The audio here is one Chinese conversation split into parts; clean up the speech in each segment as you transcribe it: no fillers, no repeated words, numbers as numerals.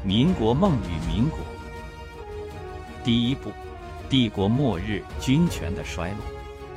民国梦与民国。第一步，帝国末日，军权的衰落。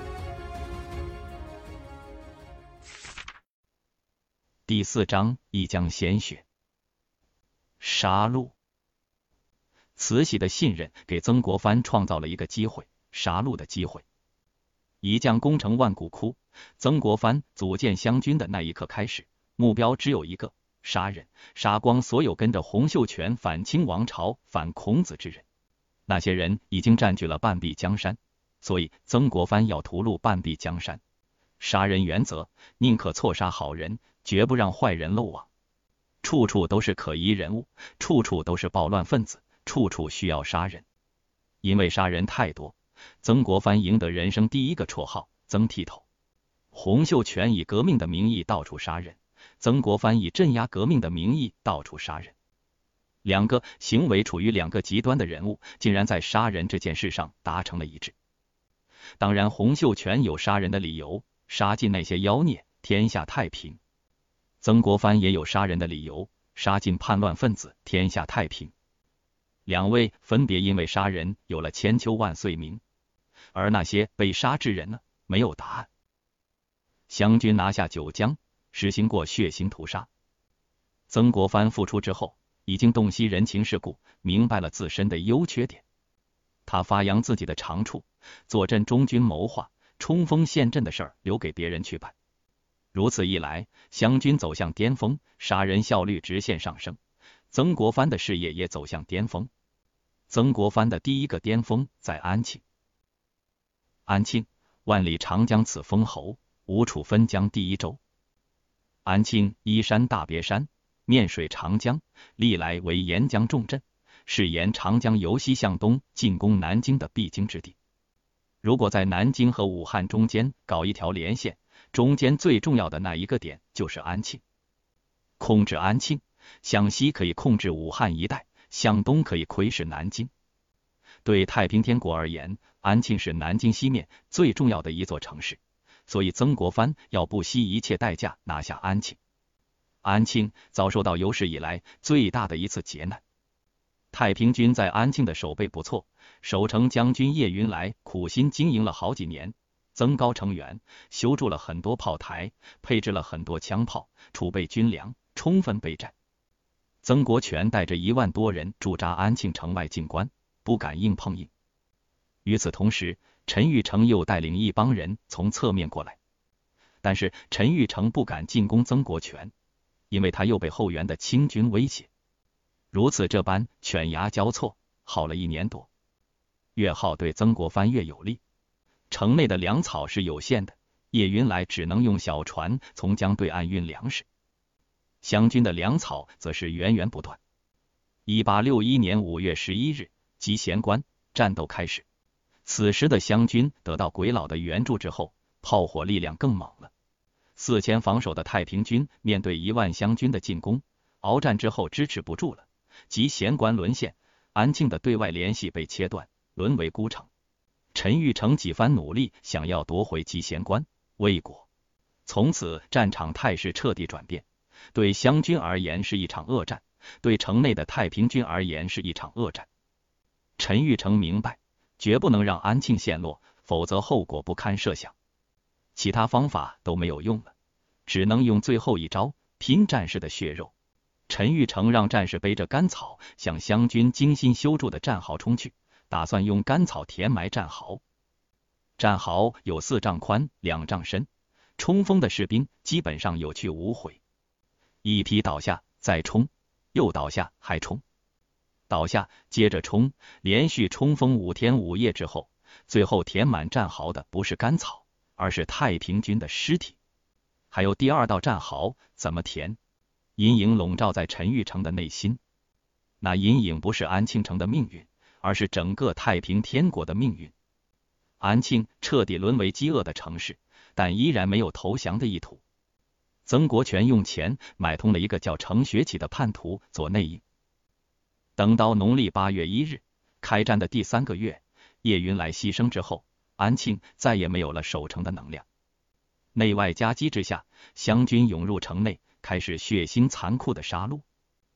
第4章，一江鲜血。杀戮。慈禧的信任给曾国藩创造了一个机会，杀戮的机会。一将功成万骨枯，曾国藩组建湘军的那一刻开始，目标只有一个：杀人，杀光所有跟着洪秀全反清王朝、反孔子之人。那些人已经占据了半壁江山，所以曾国藩要屠戮半壁江山。杀人原则，宁可错杀好人，绝不让坏人漏网。处处都是可疑人物，处处都是暴乱分子，处处需要杀人。因为杀人太多，曾国藩赢得人生第一个绰号曾剃头。洪秀全以革命的名义到处杀人，曾国藩以镇压革命的名义到处杀人。两个行为处于两个极端的人物，竟然在杀人这件事上达成了一致。当然，洪秀全有杀人的理由，杀尽那些妖孽，天下太平。曾国藩也有杀人的理由，杀尽叛乱分子，天下太平。两位分别因为杀人有了千秋万岁名，而那些被杀之人呢，没有答案。湘军拿下九江，实行过血腥屠杀。曾国藩复出之后，已经洞悉人情世故，明白了自身的优缺点。他发扬自己的长处，坐镇中军谋划，冲锋陷阵的事儿留给别人去办。如此一来，湘军走向巅峰，杀人效率直线上升，曾国藩的事业也走向巅峰。曾国藩的第一个巅峰在安庆。安庆，万里长江此封侯，吴楚分江第一州。安庆依山大别山，面水长江，历来为沿江重镇，是沿长江由西向东进攻南京的必经之地。如果在南京和武汉中间搞一条连线，中间最重要的那一个点就是安庆。控制安庆，向西可以控制武汉一带，向东可以窥视南京。对太平天国而言，安庆是南京西面最重要的一座城市，所以曾国藩要不惜一切代价拿下安庆。安庆遭受到有史以来最大的一次劫难。太平军在安庆的守备不错，守城将军叶云来苦心经营了好几年，增高城垣，修筑了很多炮台，配置了很多枪炮，储备军粮，充分备战。曾国荃带着1万多人驻扎安庆城外静观，不敢硬碰硬。与此同时，陈玉成又带领一帮人从侧面过来，但是陈玉成不敢进攻曾国荃，因为他又被后援的清军威胁。如此这般犬牙交错，耗了1年多。越耗对曾国藩越有利。城内的粮草是有限的，叶云来只能用小船从江对岸运粮食。湘军的粮草则是源源不断。1861年5月11日，集贤关，战斗开始。此时的湘军得到鬼佬的援助之后，炮火力量更猛了。4000防守的太平军面对1万湘军的进攻，鏖战之后支持不住了，集贤关沦陷，安庆的对外联系被切断，沦为孤城。陈玉成几番努力想要夺回集贤关，未果。从此战场态势彻底转变，对湘军而言是一场恶战，对城内的太平军而言是一场恶战。陈玉成明白，绝不能让安庆陷落，否则后果不堪设想。其他方法都没有用了，只能用最后一招，拼战士的血肉。陈玉成让战士背着干草向湘军精心修筑的战壕冲去，打算用干草填埋战壕。战壕有4丈宽2丈深，冲锋的士兵基本上有去无回。一批倒下再冲，又倒下还冲，倒下接着冲，连续冲锋5天5夜之后，最后填满战壕的不是干草，而是太平军的尸体。还有第2道战壕怎么填？阴影笼罩在陈玉成的内心。那阴影不是安庆城的命运，而是整个太平天国的命运。安庆彻底沦为饥饿的城市，但依然没有投降的意图。曾国荃用钱买通了一个叫程学启的叛徒做内应。等到农历8月1日，开战的第3个月，叶云来牺牲之后，安庆再也没有了守城的能量。内外夹击之下，湘军涌入城内，开始血腥残酷的杀戮。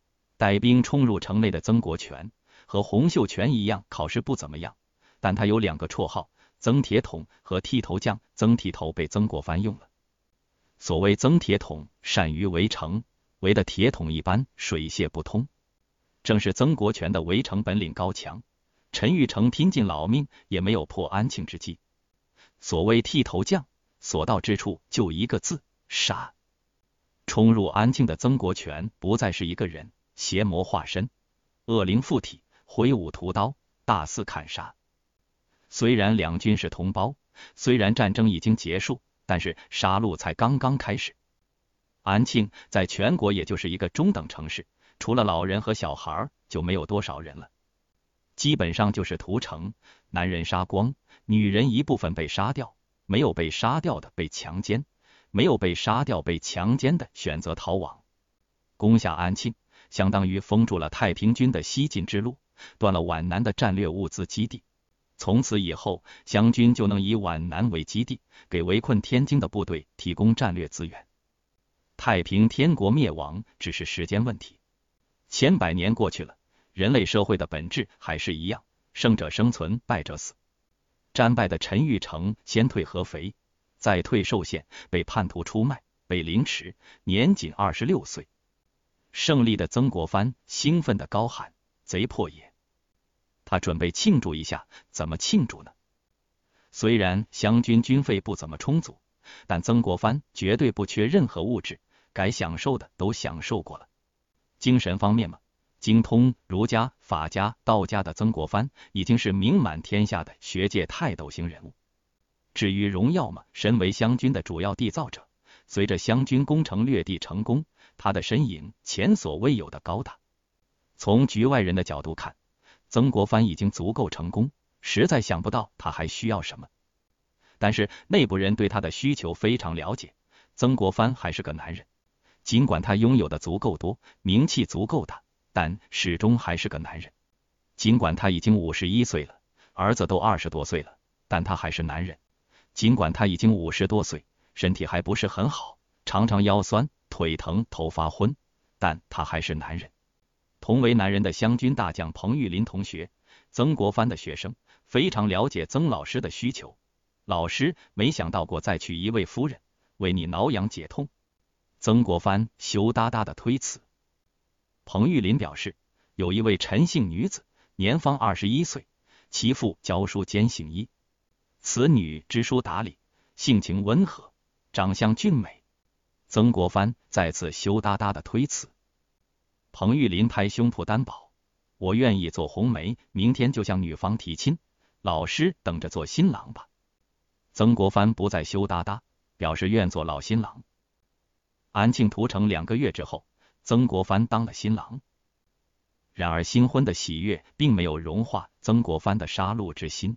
带兵冲入城内的曾国荃和洪秀全一样，考试不怎么样，但他有2个绰号，曾铁桶和剃头匠。曾剃头被曾国藩用了。所谓曾铁桶，善于围城，围的铁桶一般，水泄不通。正是曾国荃的围城本领高强，陈玉成拼尽老命也没有破安庆之计。所谓剃头匠，所到之处就一个字，杀。冲入安庆的曾国荃不再是一个人，邪魔化身，恶灵附体，挥舞屠刀，大肆砍杀。虽然两军是同胞，虽然战争已经结束，但是杀戮才刚刚开始。安庆在全国也就是一个中等城市，除了老人和小孩就没有多少人了，基本上就是屠城，男人杀光，女人一部分被杀掉，没有被杀掉的被强奸，没有被杀掉被强奸的选择逃亡。攻下安庆，相当于封住了太平军的西进之路，断了皖南的战略物资基地。从此以后，湘军就能以皖南为基地，给围困天津的部队提供战略资源。太平天国灭亡只是时间问题。千百年过去了，人类社会的本质还是一样，胜者生存，败者死。战败的陈玉成先退合肥，再退寿县，被叛徒出卖，被凌迟，年仅26岁。胜利的曾国藩兴奋地高喊：“贼破也！”他准备庆祝一下，怎么庆祝呢？虽然湘军军费不怎么充足，但曾国藩绝对不缺任何物质，该享受的都享受过了。精神方面嘛，精通儒家、法家、道家的曾国藩已经是名满天下的学界泰斗型人物。至于荣耀嘛，身为湘军的主要缔造者，随着湘军攻城略地成功，他的身影前所未有的高大。从局外人的角度看，曾国藩已经足够成功，实在想不到他还需要什么。但是内部人对他的需求非常了解，曾国藩还是个男人，尽管他拥有的足够多，名气足够大，但始终还是个男人。尽管他已经51岁了，儿子都20多岁了，但他还是男人。尽管他已经50多岁，身体还不是很好，常常腰酸、腿疼、头发昏，但他还是男人。同为男人的湘军大将彭玉麟同学，曾国藩的学生，非常了解曾老师的需求。老师没想到过再娶一位夫人，为你挠痒解痛。曾国藩羞答答的推辞。彭玉麟表示，有一位陈姓女子，年方21岁，其父教书兼行医。此女知书达理，性情温和，长相俊美。曾国藩再次羞答答的推辞。彭玉麟拍胸脯担保，我愿意做红媒，明天就向女方提亲，老师等着做新郎吧。曾国藩不再羞答答，表示愿做老新郎。安庆屠城2个月之后，曾国藩当了新郎。然而新婚的喜悦并没有融化曾国藩的杀戮之心。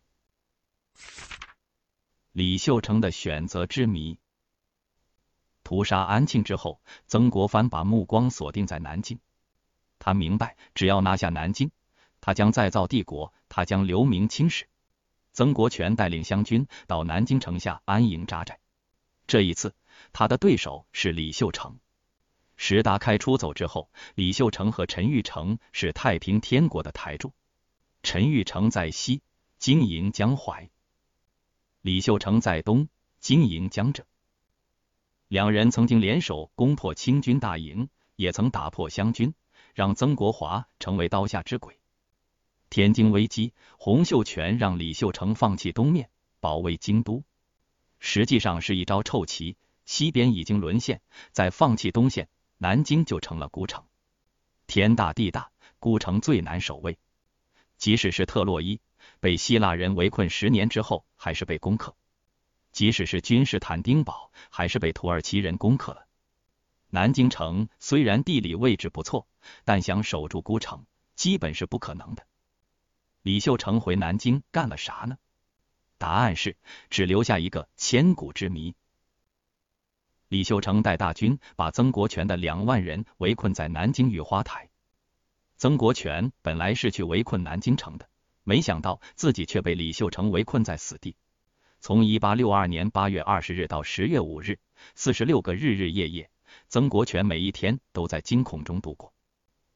李秀成的选择之谜。屠杀安庆之后，曾国藩把目光锁定在南京。他明白，只要拿下南京，他将再造帝国，他将留名青史。曾国荃带领湘军到南京城下安营扎寨。这一次，他的对手是李秀成。石达开出走之后，李秀成和陈玉成是太平天国的台柱。陈玉成在西，经营江淮；李秀成在东，经营江浙。两人曾经联手攻破清军大营，也曾打破湘军，让曾国华成为刀下之鬼。天津危机，洪秀全让李秀成放弃东面，保卫京都，实际上是一招臭棋。西边已经沦陷，再放弃东线，南京就成了孤城。天大地大，孤城最难守卫。即使是特洛伊，被希腊人围困10年之后，还是被攻克。即使是君士坦丁堡，还是被土耳其人攻克了。南京城虽然地理位置不错，但想守住孤城，基本是不可能的。李秀成回南京干了啥呢？答案是，只留下一个千古之谜。李秀成带大军把曾国荃的2万人围困在南京雨花台。曾国荃本来是去围困南京城的，没想到自己却被李秀成围困在死地。从1862年8月20日到10月5日，46个日日夜夜，曾国荃每一天都在惊恐中度过。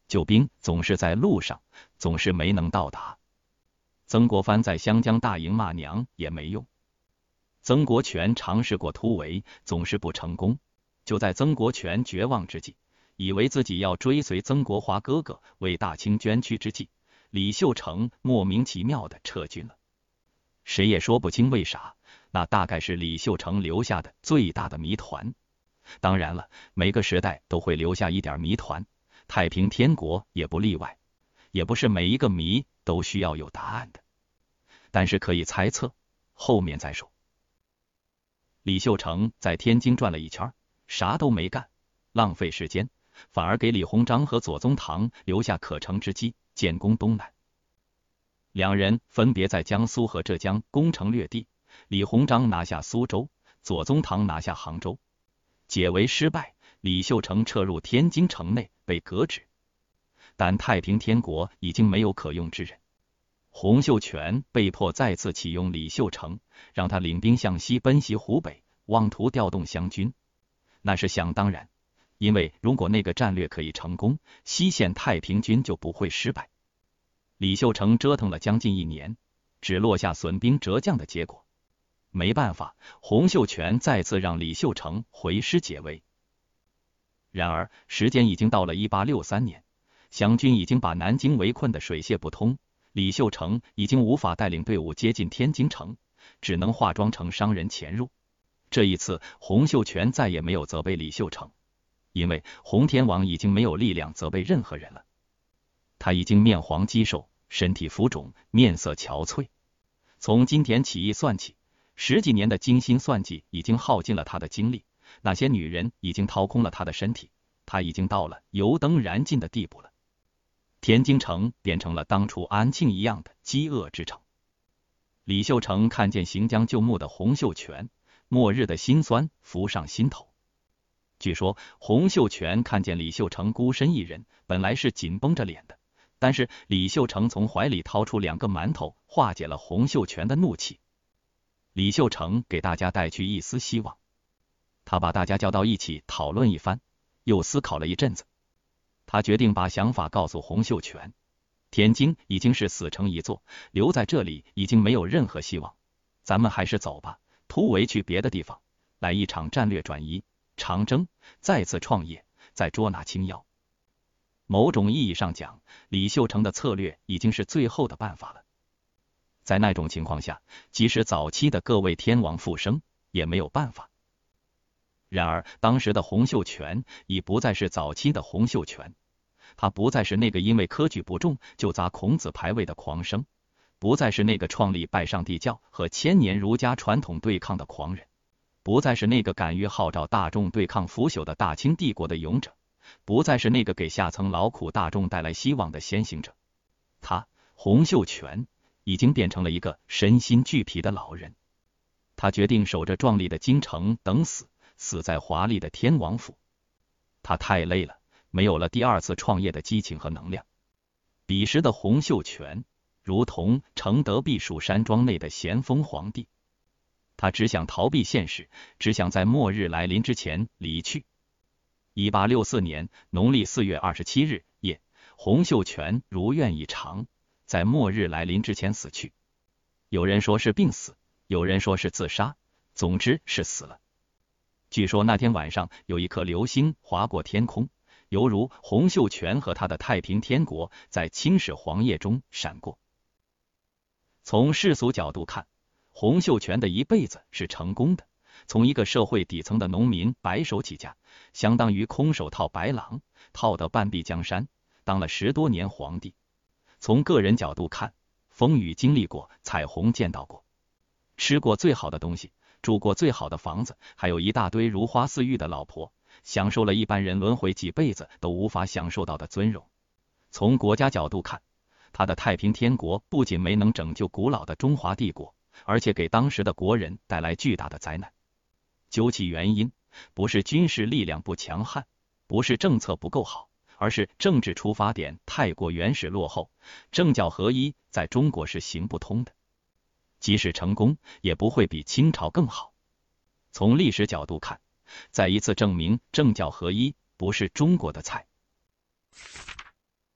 救兵总是在路上，总是没能到达。曾国藩在湘江大营骂娘也没用。曾国荃尝试过突围，总是不成功。就在曾国荃绝望之际，以为自己要追随曾国华哥哥为大清捐躯之际，李秀成莫名其妙的撤军了。谁也说不清为啥，那大概是李秀成留下的最大的谜团。当然了，每个时代都会留下一点谜团，太平天国也不例外，也不是每一个谜都需要有答案的，但是可以猜测，后面再说。李秀成在天津转了一圈，啥都没干，浪费时间，反而给李鸿章和左宗棠留下可乘之机，建功东南。两人分别在江苏和浙江攻城略地，李鸿章拿下苏州，左宗棠拿下杭州。解围失败，李秀成撤入天津城内，被革职。但太平天国已经没有可用之人，洪秀全被迫再次启用李秀成，让他领兵向西奔袭湖北，妄图调动湘军。那是想当然，因为如果那个战略可以成功，西线太平军就不会失败。李秀成折腾了将近1年，只落下损兵折将的结果。没办法，洪秀全再次让李秀成回师解围。然而时间已经到了1863年，湘军已经把南京围困的水泄不通，李秀成已经无法带领队伍接近天津城，只能化妆成商人潜入。这一次洪秀全再也没有责备李秀成，因为洪天王已经没有力量责备任何人了。他已经面黄肌瘦，身体浮肿，面色憔悴。从金田起义算起，10几年的精心算计已经耗尽了他的精力，那些女人已经掏空了他的身体，他已经到了油灯燃尽的地步了。天津城变成了当初安庆一样的饥饿之城。李秀成看见行将就木的洪秀全，末日的辛酸浮上心头。据说洪秀全看见李秀成孤身一人，本来是紧绷着脸的，但是李秀成从怀里掏出2个馒头，化解了洪秀全的怒气。李秀成给大家带去一丝希望，他把大家叫到一起讨论一番，又思考了一阵子，他决定把想法告诉洪秀全。天津已经是死城一座，留在这里已经没有任何希望，咱们还是走吧，突围去别的地方，来一场战略转移，长征，再次创业，再捉拿清妖。某种意义上讲，李秀成的策略已经是最后的办法了。在那种情况下，即使早期的各位天王复生，也没有办法。然而当时的洪秀全已不再是早期的洪秀全，他不再是那个因为科举不中就砸孔子牌位的狂生，不再是那个创立拜上帝教和1000年儒家传统对抗的狂人，不再是那个敢于号召大众对抗腐朽的大清帝国的勇者，不再是那个给下层劳苦大众带来希望的先行者。他，洪秀全，已经变成了一个身心俱疲的老人。他决定守着壮丽的京城等死，死在华丽的天王府。他太累了，没有了第2次创业的激情和能量。彼时的洪秀全如同承德避暑山庄内的咸丰皇帝，他只想逃避现实，只想在末日来临之前离去。1864年农历4月27日夜，洪秀全如愿以偿，在末日来临之前死去。有人说是病死，有人说是自杀，总之是死了。据说那天晚上有一颗流星划过天空，犹如洪秀全和他的太平天国在青史黄页中闪过。从世俗角度看，洪秀全的一辈子是成功的，从一个社会底层的农民白手起家，相当于空手套白狼，套得半壁江山，当了10多年皇帝。从个人角度看，风雨经历过，彩虹见到过，吃过最好的东西，住过最好的房子，还有一大堆如花似玉的老婆，享受了一般人轮回几辈子都无法享受到的尊荣。从国家角度看，他的太平天国不仅没能拯救古老的中华帝国，而且给当时的国人带来巨大的灾难。究其原因，不是军事力量不强悍，不是政策不够好，而是政治出发点太过原始落后，政教合一在中国是行不通的，即使成功也不会比清朝更好。从历史角度看，再一次证明政教合一不是中国的菜。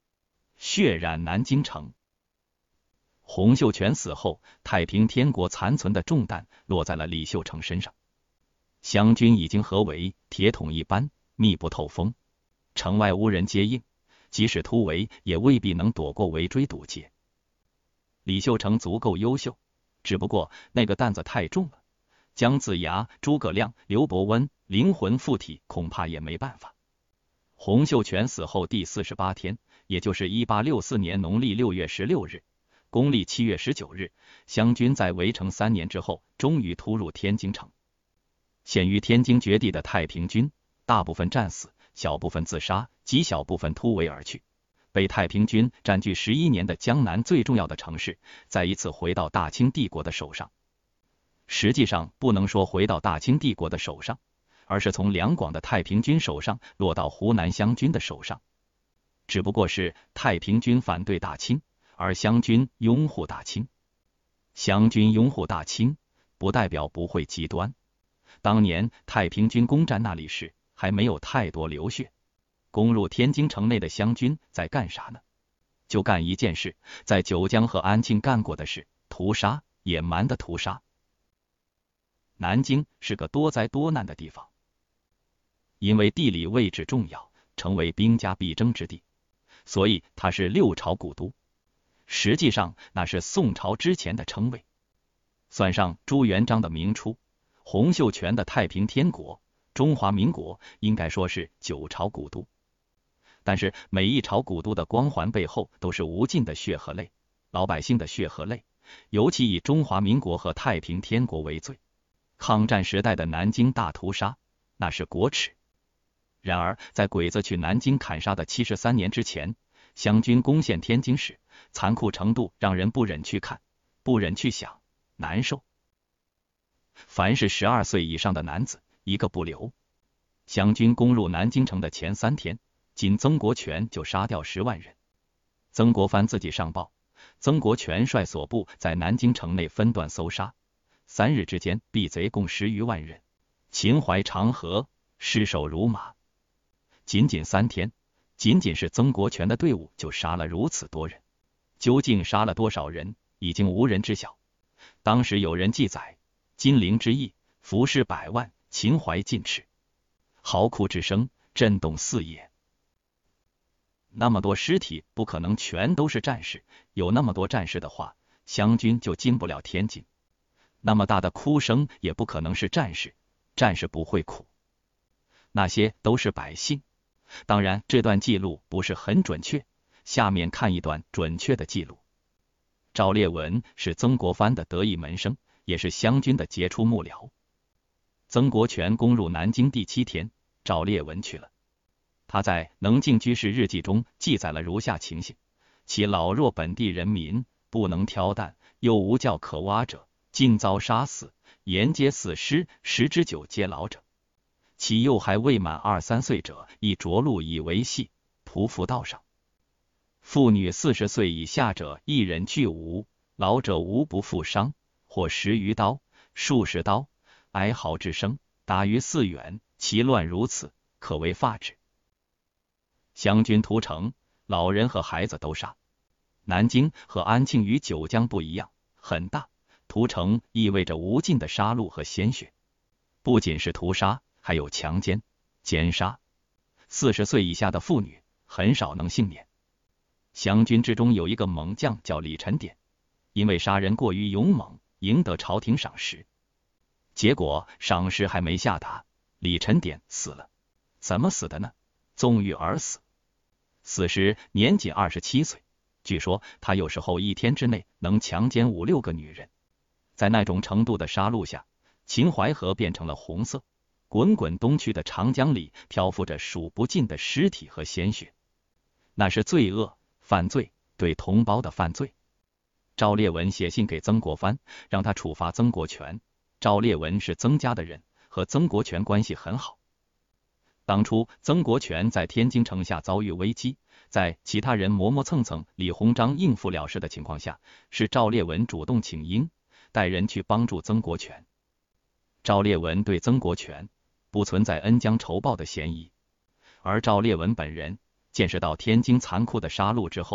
血染南京城。洪秀全死后，太平天国残存的重担落在了李秀成身上。湘军已经合围，铁桶一般，密不透风，城外无人接应，即使突围，也未必能躲过围追堵截。李秀成足够优秀，只不过那个担子太重了，姜子牙、诸葛亮、刘伯温灵魂附体，恐怕也没办法。洪秀全死后第48天，也就是1864年农历6月16日，公历7月19日，湘军在围城3年之后，终于突入天津城。陷于天津绝地的太平军，大部分战死，小部分自杀，极小部分突围而去。被太平军占据11年的江南最重要的城市，再一次回到大清帝国的手上。实际上不能说回到大清帝国的手上，而是从两广的太平军手上落到湖南湘军的手上。只不过是太平军反对大清，而湘军拥护大清。湘军拥护大清，不代表不会极端。当年太平军攻占那里时，还没有太多流血。攻入天津城内的湘军在干啥呢？就干一件事，在九江和安庆干过的事，屠杀，野蛮的屠杀。南京是个多灾多难的地方，因为地理位置重要，成为兵家必争之地，所以它是六朝古都。实际上那是宋朝之前的称谓。算上朱元璋的明初，洪秀全的太平天国，中华民国应该说是九朝古都。但是每一朝古都的光环背后都是无尽的血和泪，老百姓的血和泪，尤其以中华民国和太平天国为最。抗战时代的南京大屠杀，那是国耻。然而在鬼子去南京砍杀的73年之前，湘军攻陷天津时，残酷程度让人不忍去看，不忍去想，难受。凡是12岁以上的男子，一个不留。湘军攻入南京城的前3天，仅曾国荃就杀掉10万人。曾国藩自己上报，曾国荃率所部在南京城内分段搜杀，3日之间毙贼共10余万人，秦淮长河，尸首如麻。仅仅3天，仅仅是曾国荃的队伍就杀了如此多人，究竟杀了多少人，已经无人知晓。当时有人记载，金陵之役，伏尸100万，秦淮尽赤，嚎哭之声震动四野。那么多尸体不可能全都是战士，有那么多战士的话，湘军就进不了天津。那么大的哭声也不可能是战士，战士不会哭，那些都是百姓。当然这段记录不是很准确，下面看一段准确的记录。赵烈文是曾国藩的得意门生，也是湘军的杰出幕僚。曾国荃攻入南京第7天，赵烈文去了。他在《能静居士日记》中记载了如下情形：其老弱本地人民不能挑担，又无窖可挖者，尽遭杀死，沿街死尸10之9皆老者。其幼孩未满2、3岁者，亦着陆以为系，匍匐道上。妇女40岁以下者，一人俱无，老者无不负伤，或10余刀，数十刀，哀嚎之声达于4远，其乱如此，可谓发指。湘军屠城，老人和孩子都杀。南京和安庆与九江不一样，很大，屠城意味着无尽的杀戮和鲜血，不仅是屠杀，还有强奸、奸杀。40岁以下的妇女很少能幸免。湘军之中有一个猛将叫李晨典，因为杀人过于勇猛，赢得朝廷赏识。结果赏识还没下达，李晨典死了。怎么死的呢？纵欲而死。死时年仅27岁，据说他有时候1天之内能强奸5、6个女人。在那种程度的杀戮下，秦淮河变成了红色，滚滚东去的长江里漂浮着数不尽的尸体和鲜血。那是罪恶、犯罪，对同胞的犯罪。赵烈文写信给曾国藩，让他处罚曾国荃。赵烈文是曾家的人，和曾国荃关系很好。当初曾国荃在天津城下遭遇危机，在其他人磨磨蹭蹭、李鸿章应付了事的情况下，是赵烈文主动请缨，带人去帮助曾国荃。赵烈文对曾国荃不存在恩将仇报的嫌疑，而赵烈文本人见识到天津残酷的杀戮之后，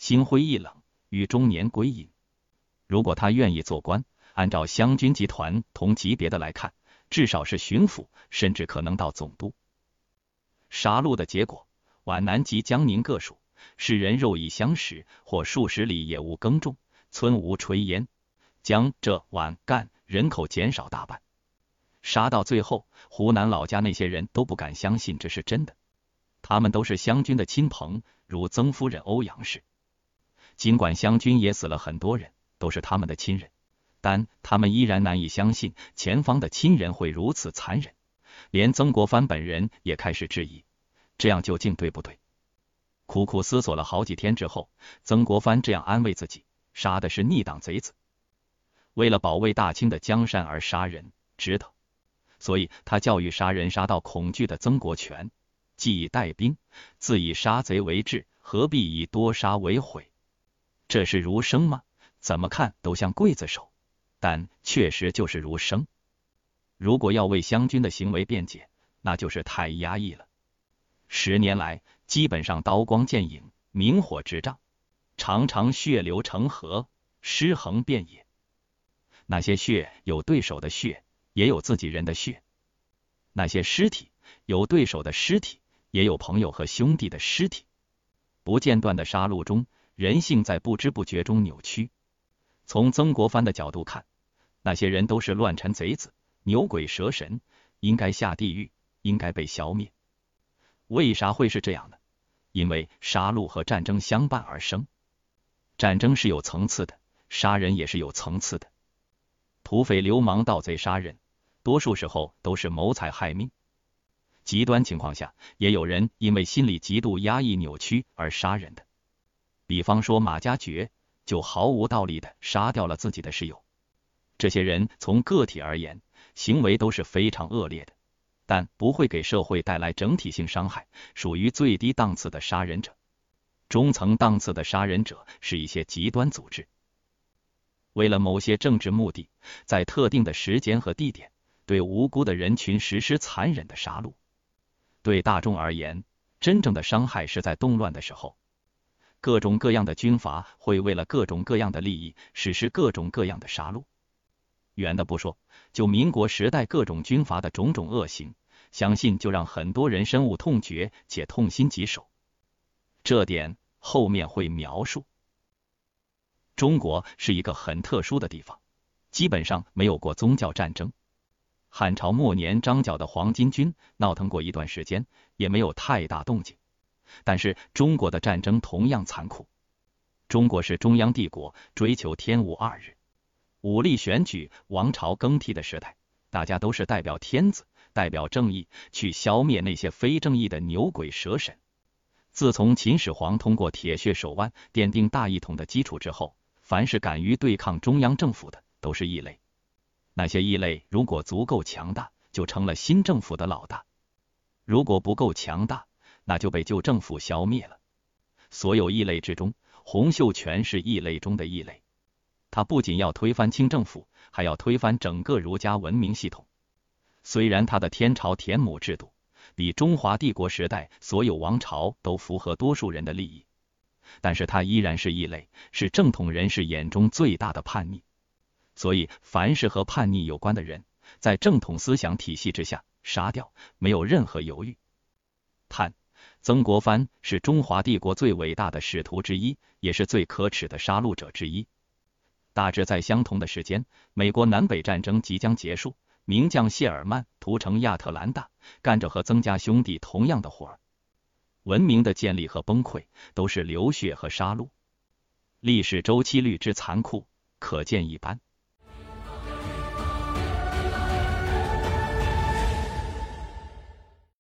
心灰意冷，于中年归隐。如果他愿意做官，按照湘军集团同级别的来看，至少是巡抚，甚至可能到总督。杀戮的结果，皖南及江宁各属，士人肉以相食，或数十里也无耕种，村无炊烟，江浙皖赣人口减少大半。杀到最后，湖南老家那些人都不敢相信这是真的。他们都是湘军的亲朋，如曾夫人欧阳氏。尽管湘军也死了很多人，都是他们的亲人，但他们依然难以相信前方的亲人会如此残忍。连曾国藩本人也开始质疑，这样究竟对不对？苦苦思索了好几天之后，曾国藩这样安慰自己：杀的是逆党贼子，为了保卫大清的江山而杀人，值得。所以他教育杀人杀到恐惧的曾国荃，既以带兵，自以杀贼为志，何必以多杀为悔？这是儒生吗？怎么看都像刽子手，但确实就是儒生。如果要为湘军的行为辩解，那就是太压抑了。10年来，基本上刀光剑影，明火执仗，常常血流成河，尸横遍野。那些血有对手的血，也有自己人的血；那些尸体有对手的尸体，也有朋友和兄弟的尸体。不间断的杀戮中，人性在不知不觉中扭曲。从曾国藩的角度看，那些人都是乱臣贼子、牛鬼蛇神，应该下地狱，应该被消灭。为啥会是这样呢？因为杀戮和战争相伴而生。战争是有层次的，杀人也是有层次的。土匪、流氓、盗贼杀人，多数时候都是谋财害命。极端情况下，也有人因为心理极度压抑扭曲而杀人的。比方说马加爵就毫无道理的杀掉了自己的室友。这些人从个体而言，行为都是非常恶劣的，但不会给社会带来整体性伤害，属于最低档次的杀人者。中层档次的杀人者是一些极端组织，为了某些政治目的，在特定的时间和地点，对无辜的人群实施残忍的杀戮。对大众而言，真正的伤害是在动乱的时候。各种各样的军阀会为了各种各样的利益，实施各种各样的杀戮。远的不说，就民国时代各种军阀的种种恶行，相信就让很多人深恶痛绝且痛心疾首。这点后面会描述。中国是一个很特殊的地方，基本上没有过宗教战争。汉朝末年张角的黄巾军闹腾过一段时间，也没有太大动静。但是中国的战争同样残酷。中国是中央帝国，追求天无二日，武力选举，王朝更替的时代，大家都是代表天子，代表正义，去消灭那些非正义的牛鬼蛇神。自从秦始皇通过铁血手腕奠定大一统的基础之后，凡是敢于对抗中央政府的，都是异类。那些异类如果足够强大，就成了新政府的老大；如果不够强大，那就被旧政府消灭了。所有异类之中，洪秀全是异类中的异类。他不仅要推翻清政府，还要推翻整个儒家文明系统。虽然他的天朝田亩制度比中华帝国时代所有王朝都符合多数人的利益，但是他依然是异类，是正统人士眼中最大的叛逆。所以凡是和叛逆有关的人，在正统思想体系之下杀掉，没有任何犹豫。曾国藩是中华帝国最伟大的使徒之一，也是最可耻的杀戮者之一。大致在相同的时间，美国南北战争即将结束，名将谢尔曼屠城亚特兰大，干着和曾家兄弟同样的活儿。文明的建立和崩溃都是流血和杀戮，历史周期率之残酷可见一斑。